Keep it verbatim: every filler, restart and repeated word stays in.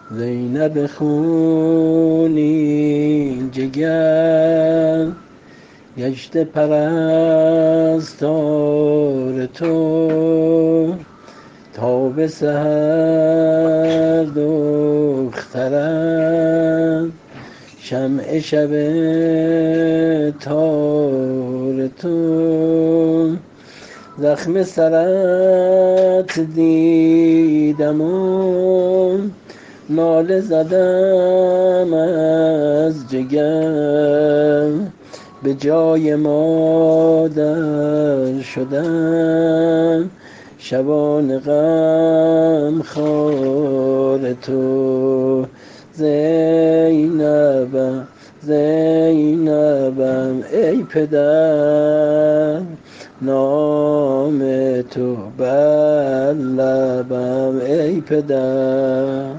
زینب خونین جگر گشته پرستار تو، تا به سحر دخترم شمع شب تار تو. زخم سرت دیدم و ناله زدم از جگر، به جای مادر شدم شبان غم خوار تو. زینبم زینبم ای پدر، نام تو بر لبم ای پدر.